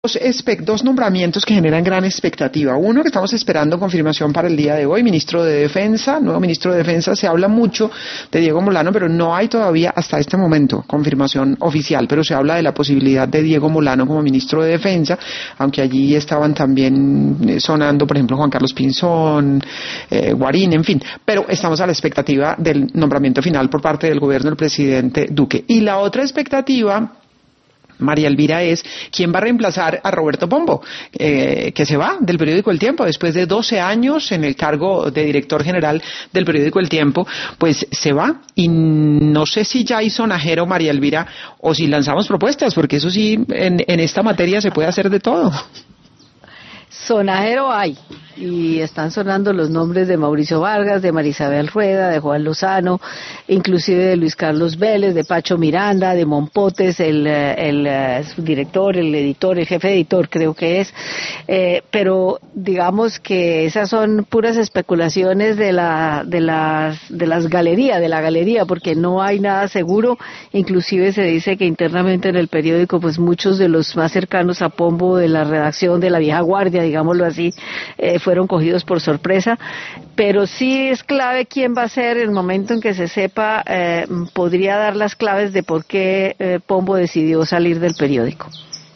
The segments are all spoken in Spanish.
dos nombramientos que generan gran expectativa. Uno que estamos esperando confirmación para el día de hoy, ministro de Defensa, nuevo ministro de Defensa. Se habla mucho de Diego Molano, pero no hay todavía hasta este momento confirmación oficial, pero se habla de la posibilidad de Diego Molano como ministro de Defensa, aunque allí estaban también sonando, por ejemplo, Juan Carlos Pinzón, Guarín, en fin, pero estamos a la expectativa del nombramiento final por parte del gobierno del presidente Duque. Y la otra expectativa, María Elvira, es quién va a reemplazar a Roberto Pombo, que se va del periódico El Tiempo después de 12 años en el cargo de director general del periódico El Tiempo, pues se va, y no sé si ya hay sonajero, María Elvira, o si lanzamos propuestas, porque eso sí, en esta materia se puede hacer de todo. Sonajero hay, y están sonando los nombres de Mauricio Vargas, de Marisabel Rueda, de Juan Lozano, inclusive de Luis Carlos Vélez, de Pacho Miranda, de Mompotes, el director, el editor, el jefe editor creo que es, pero digamos que esas son puras especulaciones de la galería, porque no hay nada seguro. Inclusive se dice que internamente en el periódico, pues muchos de los más cercanos a Pombo de la redacción de la vieja guardia, digámoslo así, fueron cogidos por sorpresa, pero sí es clave quién va a ser. El momento en que se sepa, podría dar las claves de por qué Pombo decidió salir del periódico.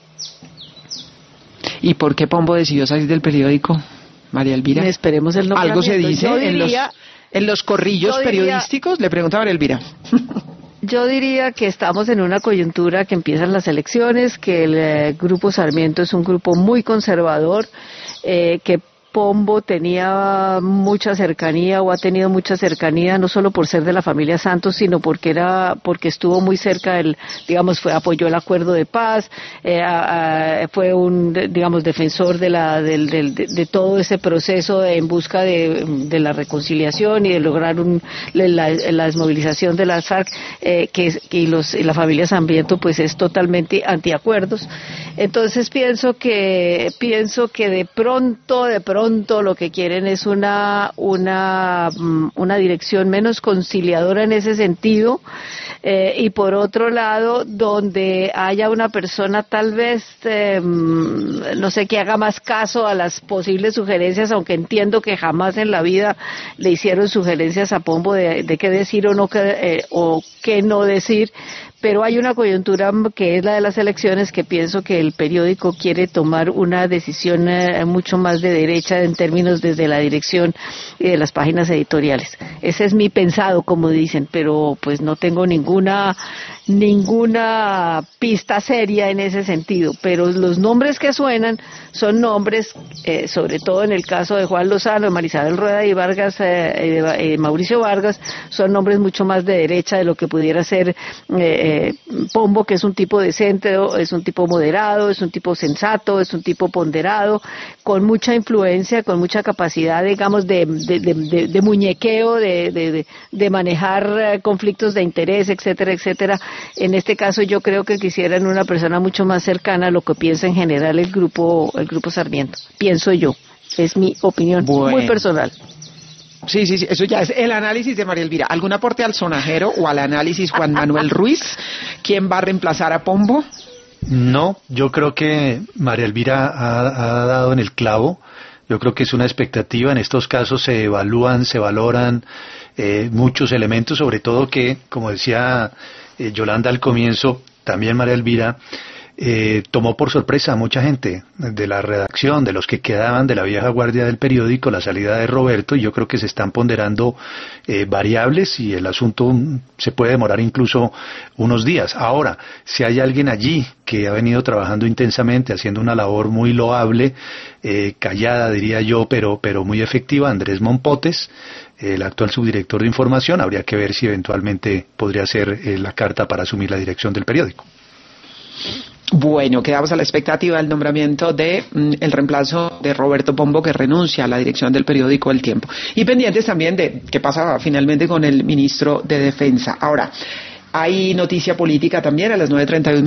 ¿Y por qué Pombo decidió salir del periódico, María Elvira? Esperemos el nombramiento. ¿Algo se dice en los corrillos periodísticos? Le pregunta a María Elvira. Yo diría que estamos en una coyuntura que empiezan las elecciones, que el Grupo Sarmiento es un grupo muy conservador, que Pombo tenía mucha cercanía o ha tenido mucha cercanía, no solo por ser de la familia Santos, sino porque estuvo muy cerca apoyó el acuerdo de paz, fue un, defensor de todo ese proceso en busca de la reconciliación y de lograr la desmovilización de las FARC, y la familia Sarmiento pues es totalmente antiacuerdos. Entonces pienso que de pronto lo que quieren es una dirección menos conciliadora en ese sentido, y por otro lado donde haya una persona tal vez no sé, que haga más caso a las posibles sugerencias, aunque entiendo que jamás en la vida le hicieron sugerencias a Pombo de qué decir o qué no decir. Pero hay una coyuntura que es la de las elecciones, que pienso que el periódico quiere tomar una decisión mucho más de derecha en términos desde la dirección y de las páginas editoriales. Ese es mi pensado, como dicen, pero pues no tengo ninguna pista seria en ese sentido. Pero los nombres que suenan son nombres, sobre todo en el caso de Juan Lozano, de Marisabel Rueda y Vargas, Mauricio Vargas, son nombres mucho más de derecha de lo que pudiera ser Pombo, que es un tipo decente, es un tipo moderado, es un tipo sensato, es un tipo ponderado, con mucha influencia, con mucha capacidad, digamos, de muñequeo, de manejar conflictos de interés, etcétera, etcétera. En este caso yo creo que quisieran una persona mucho más cercana a lo que piensa en general el grupo Sarmiento. Pienso yo, es mi opinión muy personal. Sí, eso ya es el análisis de María Elvira. ¿Algún aporte al sonajero o al análisis Juan Manuel Ruiz? ¿Quién va a reemplazar a Pombo? No, yo creo que María Elvira ha dado en el clavo. Yo creo que es una expectativa. En estos casos se evalúan, se valoran muchos elementos, sobre todo que, como decía Yolanda al comienzo, también María Elvira, tomó por sorpresa a mucha gente de la redacción, de los que quedaban de la vieja guardia del periódico, la salida de Roberto, y yo creo que se están ponderando variables, y el asunto se puede demorar incluso unos días. Ahora, si hay alguien allí que ha venido trabajando intensamente, haciendo una labor muy loable, callada diría yo, pero muy efectiva, Andrés Mompotes, el actual subdirector de información, habría que ver si eventualmente podría ser la carta para asumir la dirección del periódico. Bueno, quedamos a la expectativa del nombramiento de el reemplazo de Roberto Pombo, que renuncia a la dirección del periódico El Tiempo. Y pendientes también de qué pasa finalmente con el ministro de Defensa. Ahora, hay noticia política también a las 9:31.